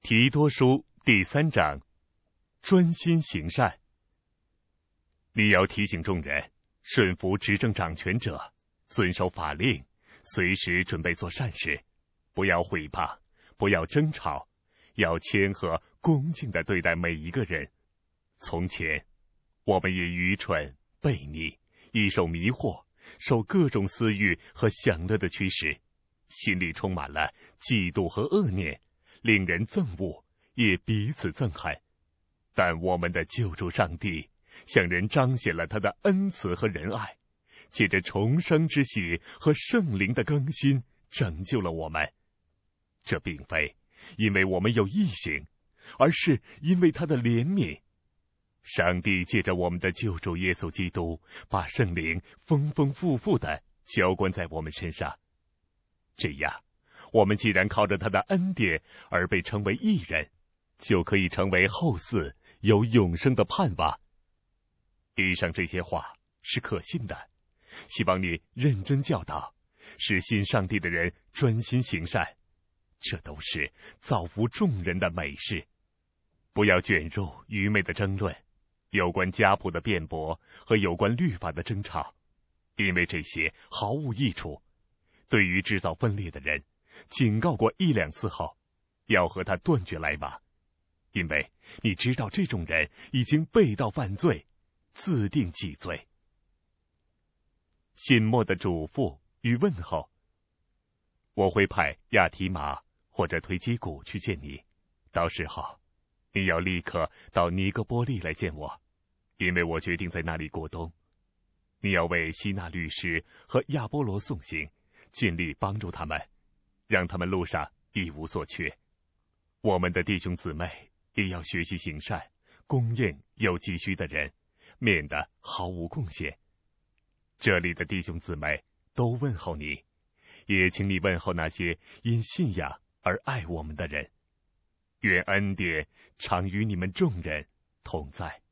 提多书第3章，专心行善。你要提醒众人，顺服执政掌权者，遵守法令，随时准备做善事，不要毁谤，不要争吵，要谦和恭敬地对待每一个人。从前，我们也愚蠢悖逆，易受迷惑，受各种私欲和享乐的驱使，心里充满了嫉妒和恶念，令人憎恶，也彼此憎恨。但我们的救主上帝向人彰显了他的恩慈和仁爱，借着重生之喜和圣灵的更新，拯救了我们。这并非因为我们有义行，而是因为他的怜悯。上帝借着我们的救主耶稣基督，把圣灵丰丰富富地浇灌在我们身上。这样，我们既然靠着他的恩典而被称为义人，就可以成为后嗣，有永生的盼望。以上这些话是可信的，希望你认真教导，使信上帝的人专心行善，这都是造福众人的美事。不要卷入愚昧的争论，有关家谱的辩驳和有关律法的争吵，因为这些毫无益处。对于制造分裂的人，警告过1、2次后，要和他断绝来往，因为你知道这种人已经背道犯罪，自定己罪。信末的嘱咐与问候。我会派亚提马或者推基古去见你，到时候你要立刻到尼哥波利来见我，因为我决定在那里过冬。你要为希纳律师和亚波罗送行，尽力帮助他们，让他们路上一无所缺。我们的弟兄姊妹也要学习行善，供应有急需的人，免得毫无贡献。这里的弟兄姊妹都问候你，也请你问候那些因信仰而爱我们的人。愿恩典常与你们众人同在。